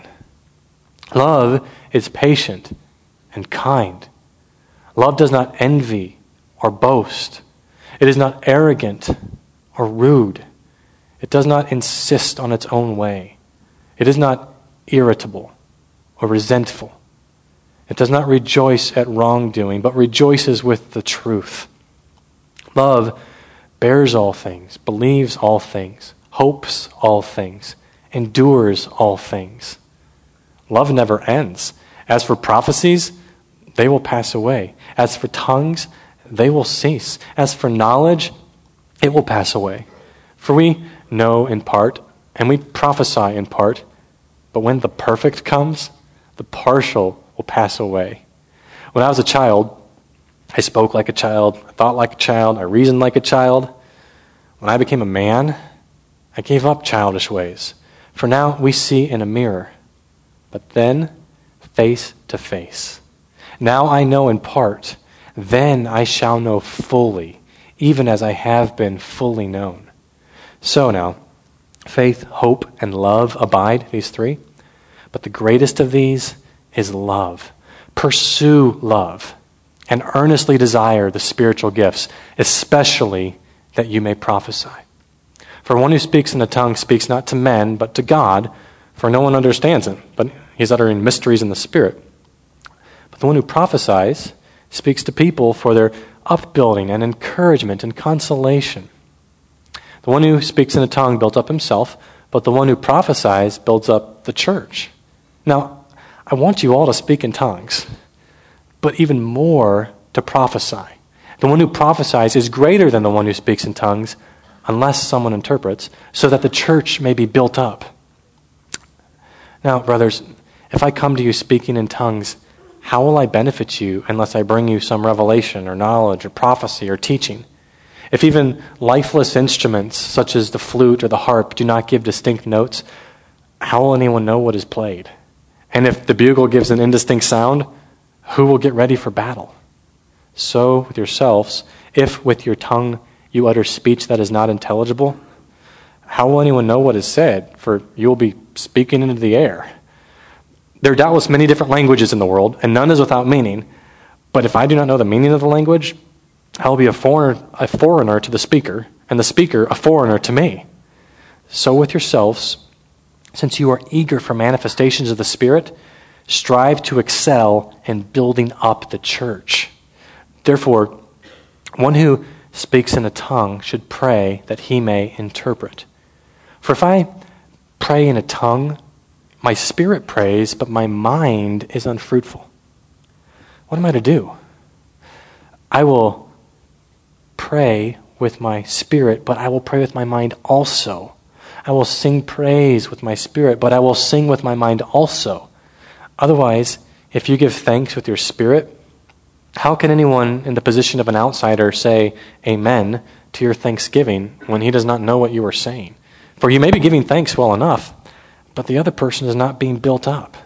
Love is patient and kind. Love does not envy or boast. It is not arrogant or rude. It does not insist on its own way. It is not irritable or resentful. It does not rejoice at wrongdoing, but rejoices with the truth. Love bears all things, believes all things, hopes all things, endures all things. Love never ends. As for prophecies, they will pass away. As for tongues, they will cease. As for knowledge, it will pass away. For we know in part, and we prophesy in part, but when the perfect comes, the partial will pass away. When I was a child, I spoke like a child, I thought like a child, I reasoned like a child. When I became a man, I gave up childish ways. For now we see in a mirror, but then face to face. Now I know in part, then I shall know fully, even as I have been fully known. So now, faith, hope, and love abide, these three. But the greatest of these is love. Pursue love and earnestly desire the spiritual gifts, especially that you may prophesy. For one who speaks in a tongue speaks not to men, but to God, for no one understands him, but he's uttering mysteries in the Spirit. But the one who prophesies speaks to people for their upbuilding and encouragement and consolation. The one who speaks in a tongue builds up himself, but the one who prophesies builds up the church. Now, I want you all to speak in tongues, but even more to prophesy. The one who prophesies is greater than the one who speaks in tongues, unless someone interprets, so that the church may be built up. Now, brothers, if I come to you speaking in tongues, how will I benefit you unless I bring you some revelation or knowledge or prophecy or teaching? If even lifeless instruments, such as the flute or the harp, do not give distinct notes, how will anyone know what is played? And if the bugle gives an indistinct sound, who will get ready for battle? So with yourselves, if with your tongue you utter speech that is not intelligible, how will anyone know what is said? For you will be speaking into the air. There are doubtless many different languages in the world, and none is without meaning. But if I do not know the meaning of the language, I will be a foreigner to the speaker, and the speaker a foreigner to me. So with yourselves, since you are eager for manifestations of the Spirit, strive to excel in building up the church. Therefore, one who speaks in a tongue should pray that he may interpret. For if I pray in a tongue, my spirit prays, but my mind is unfruitful. What am I to do? I will pray with my spirit, but I will pray with my mind also. I will sing praise with my spirit, but I will sing with my mind also. Otherwise, if you give thanks with your spirit, how can anyone in the position of an outsider say amen to your thanksgiving when he does not know what you are saying? For you may be giving thanks well enough, but the other person is not being built up.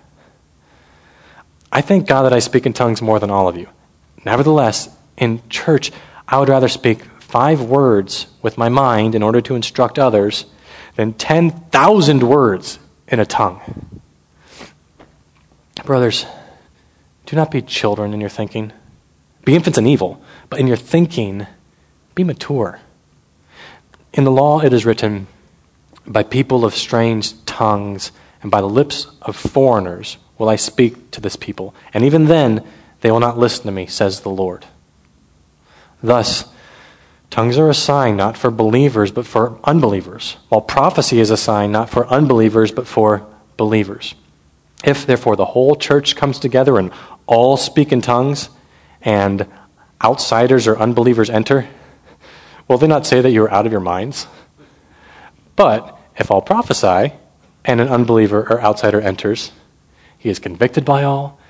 I thank God that I speak in tongues more than all of you. Nevertheless, in church, I would rather speak 5 words with my mind in order to instruct others than 10,000 words in a tongue. Brothers, do not be children in your thinking. Be infants in evil, but in your thinking, be mature. In the law it is written, by people of strange tongues and by the lips of foreigners will I speak to this people, and even then they will not listen to me, says the Lord. Thus, tongues are a sign not for believers but for unbelievers, while prophecy is a sign not for unbelievers but for believers. If, therefore, the whole church comes together and all speak in tongues, and outsiders or unbelievers enter, will they not say that you are out of your minds? But if all prophesy, and an unbeliever or outsider enters, he is convicted by all,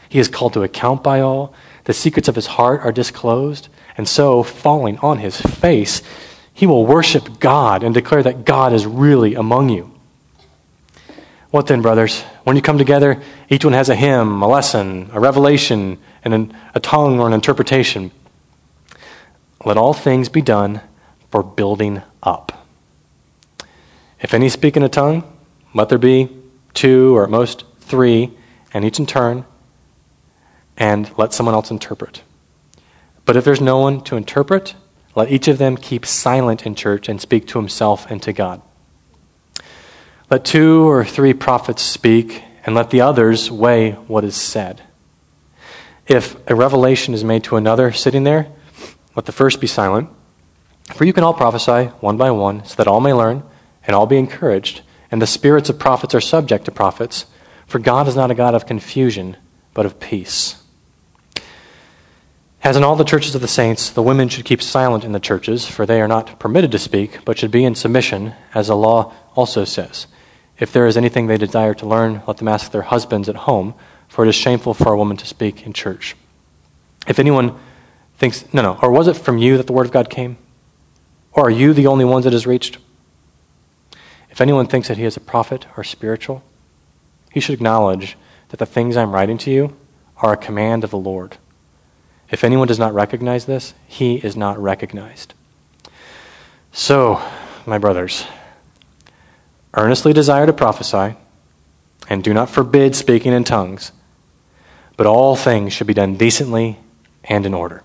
He is called to account by all. The secrets of his heart are disclosed. And so, falling on his face, he will worship God and declare that God is really among you. What then, brothers? When you come together, each one has a hymn, a lesson, a revelation, and a tongue or an interpretation. Let all things be done for building up. If any speak in a tongue, let there be 2 or at most 3, and each in turn, and let someone else interpret. But if there's no one to interpret, let each of them keep silent in church and speak to himself and to God. Let 2 or 3 prophets speak, and let the others weigh what is said. If a revelation is made to another sitting there, let the first be silent. For you can all prophesy one by one, so that all may learn and all be encouraged. And the spirits of prophets are subject to prophets. For God is not a God of confusion, but of peace. As in all the churches of the saints, the women should keep silent in the churches, for they are not permitted to speak, but should be in submission, as the law also says. If there is anything they desire to learn, let them ask their husbands at home, for it is shameful for a woman to speak in church. If anyone thinks, or was it from you that the word of God came? Or are you the only ones it has reached? If anyone thinks that he is a prophet or spiritual, he should acknowledge that the things I am writing to you are a command of the Lord. If anyone does not recognize this, he is not recognized. So, my brothers, earnestly desire to prophesy, and do not forbid speaking in tongues, but all things should be done decently and in order.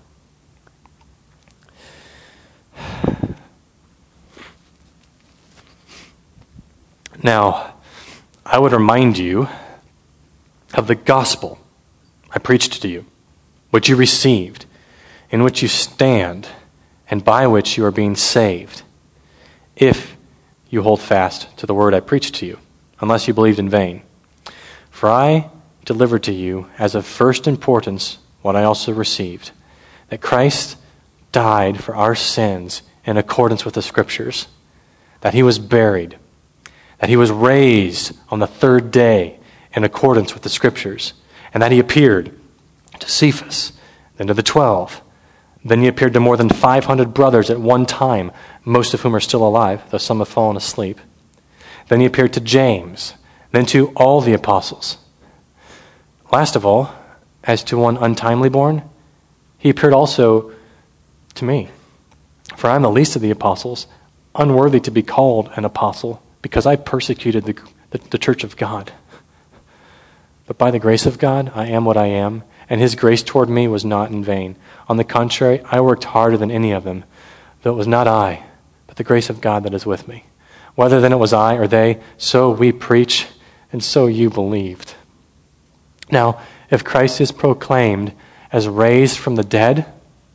Now, I would remind you of the gospel I preached to you, which you received, in which you stand, and by which you are being saved, if you hold fast to the word I preached to you, unless you believed in vain. For I delivered to you as of first importance what I also received, that Christ died for our sins in accordance with the Scriptures, that he was buried, that he was raised on the 3rd day in accordance with the Scriptures, and that he appeared to Cephas, then to the 12. Then he appeared to more than 500 brothers at one time, most of whom are still alive, though some have fallen asleep. Then he appeared to James, then to all the apostles. Last of all, as to one untimely born, he appeared also to me. For I am the least of the apostles, unworthy to be called an apostle, because I persecuted the church of God. But by the grace of God, I am what I am, and his grace toward me was not in vain. On the contrary, I worked harder than any of them, though it was not I, but the grace of God that is with me. Whether then it was I or they, so we preach, and so you believed. Now, if Christ is proclaimed as raised from the dead,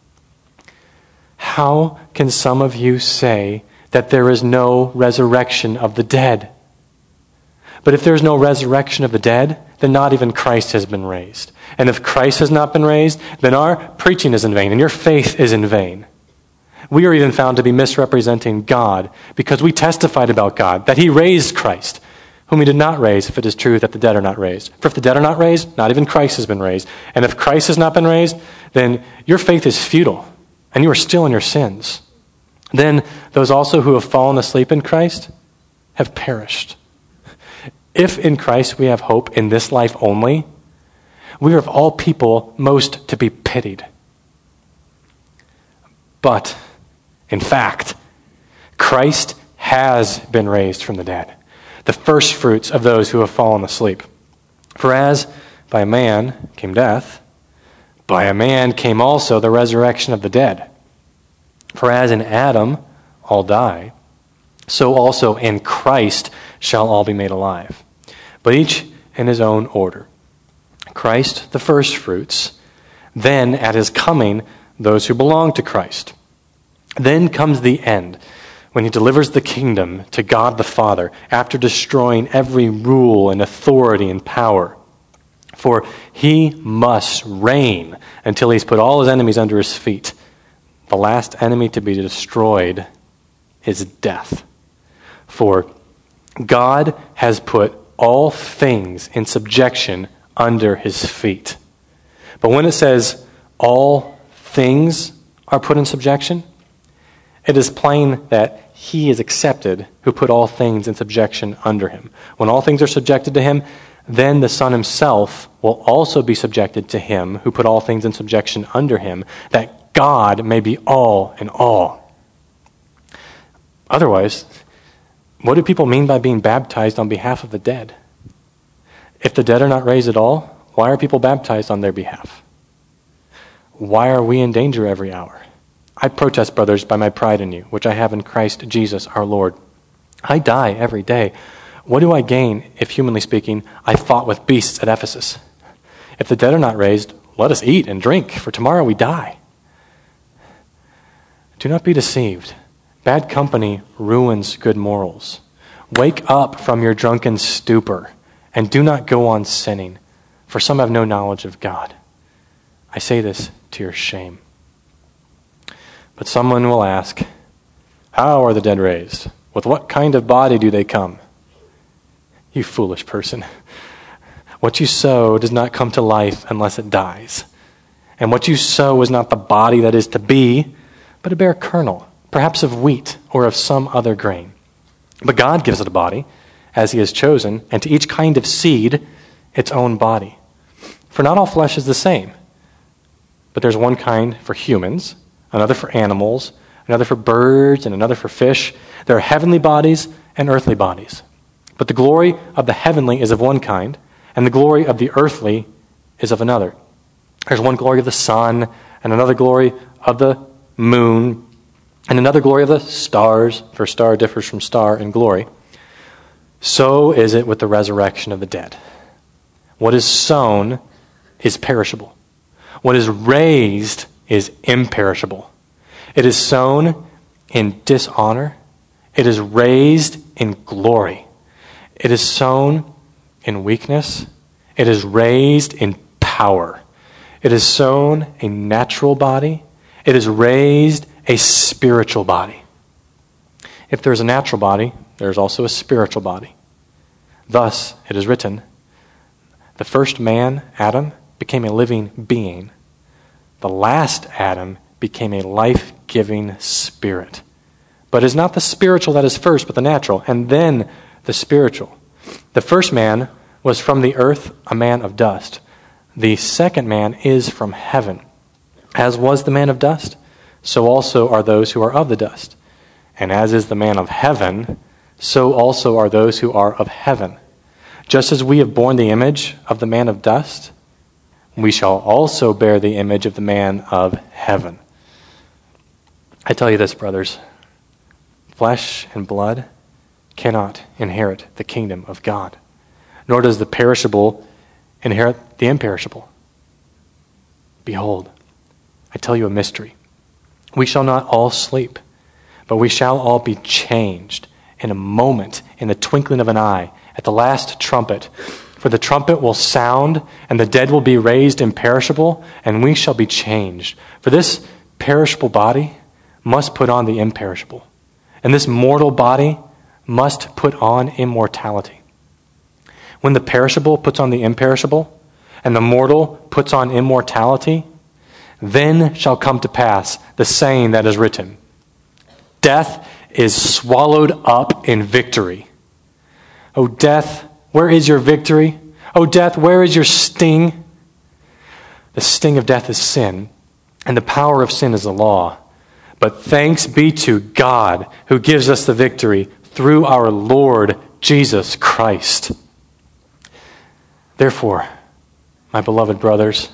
how can some of you say that there is no resurrection of the dead? But if there is no resurrection of the dead, then not even Christ has been raised. And if Christ has not been raised, then our preaching is in vain, and your faith is in vain. We are even found to be misrepresenting God, because we testified about God, that he raised Christ, whom he did not raise, if it is true that the dead are not raised. For if the dead are not raised, not even Christ has been raised. And if Christ has not been raised, then your faith is futile, and you are still in your sins. Then those also who have fallen asleep in Christ have perished. If in Christ we have hope in this life only, we are of all people most to be pitied. But, in fact, Christ has been raised from the dead, the first fruits of those who have fallen asleep. For as by a man came death, by a man came also the resurrection of the dead. For as in Adam all die, so also in Christ shall all be made alive, but each in his own order. Christ the first fruits, then at his coming those who belong to Christ. Then comes the end, when he delivers the kingdom to God the Father, after destroying every rule and authority and power. For he must reign until he's put all his enemies under his feet. The last enemy to be destroyed is death. For God has put all things in subjection under his feet. But when it says all things are put in subjection, it is plain that he is accepted who put all things in subjection under him. When all things are subjected to him, then the Son himself will also be subjected to him who put all things in subjection under him, that God may be all in all. Otherwise, what do people mean by being baptized on behalf of the dead? If the dead are not raised at all, why are people baptized on their behalf? Why are we in danger every hour? I protest, brothers, by my pride in you, which I have in Christ Jesus our Lord. I die every day. What do I gain if, humanly speaking, I fought with beasts at Ephesus? If the dead are not raised, let us eat and drink, for tomorrow we die. Do not be deceived. Bad company ruins good morals. Wake up from your drunken stupor, and do not go on sinning, for some have no knowledge of God. I say this to your shame. But someone will ask, how are the dead raised? With what kind of body do they come? You foolish person. What you sow does not come to life unless it dies. And what you sow is not the body that is to be, but a bare kernel, perhaps of wheat or of some other grain. But God gives it a body, as he has chosen, and to each kind of seed its own body. For not all flesh is the same, but there's one kind for humans, another for animals, another for birds, and another for fish. There are heavenly bodies and earthly bodies. But the glory of the heavenly is of one kind, and the glory of the earthly is of another. There's one glory of the sun, and another glory of the moon, and another glory of the stars, for star differs from star in glory. So is it with the resurrection of the dead. What is sown is perishable. What is raised is imperishable. It is sown in dishonor. It is raised in glory. It is sown in weakness. It is raised in power. It is sown a natural body. It is raised a spiritual body. If there is a natural body, there is also a spiritual body. Thus, it is written, the first man, Adam, became a living being. The last Adam became a life-giving spirit. But it is not the spiritual that is first, but the natural, and then the spiritual. The first man was from the earth, a man of dust. The second man is from heaven. As was the man of dust, so also are those who are of the dust. And as is the man of heaven, so also are those who are of heaven. Just as we have borne the image of the man of dust, we shall also bear the image of the man of heaven. I tell you this, brothers, flesh and blood cannot inherit the kingdom of God, nor does the perishable inherit the imperishable. Behold, I tell you a mystery. We shall not all sleep, but we shall all be changed in a moment, in the twinkling of an eye, at the last trumpet. For the trumpet will sound, and the dead will be raised imperishable, and we shall be changed. For this perishable body must put on the imperishable, and this mortal body must put on immortality. When the perishable puts on the imperishable, and the mortal puts on immortality, then shall come to pass the saying that is written, death is swallowed up in victory. O death, where is your victory? O death, where is your sting? The sting of death is sin, and the power of sin is the law. But thanks be to God who gives us the victory through our Lord Jesus Christ. Therefore, my beloved brothers,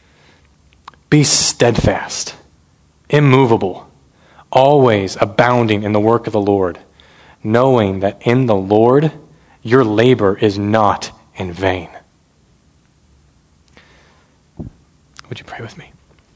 be steadfast, immovable, always abounding in the work of the Lord, knowing that in the Lord your labor is not in vain. Would you pray with me?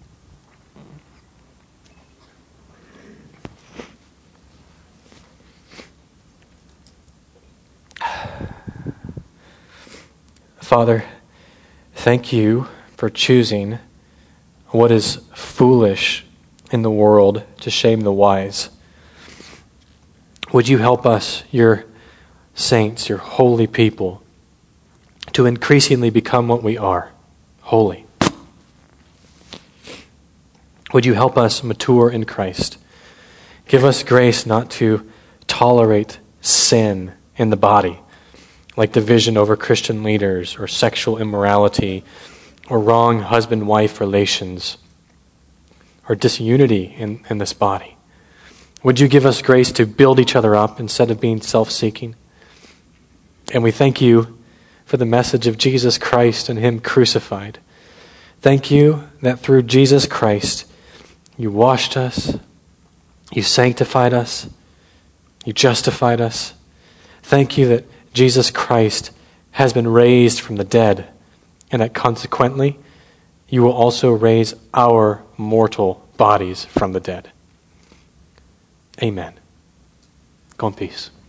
Father, thank you for choosing what is foolish in the world to shame the wise. Would you help us, your saints, your holy people, to increasingly become what we are, holy. Would you help us mature in Christ? Give us grace not to tolerate sin in the body, like division over Christian leaders or sexual immorality or wrong husband-wife relations or disunity in this body. Would you give us grace to build each other up instead of being self-seeking? And we thank you for the message of Jesus Christ and Him crucified. Thank you that through Jesus Christ, you washed us, you sanctified us, you justified us. Thank you that Jesus Christ has been raised from the dead, and that consequently, you will also raise our mortal bodies from the dead. Amen. Go in peace.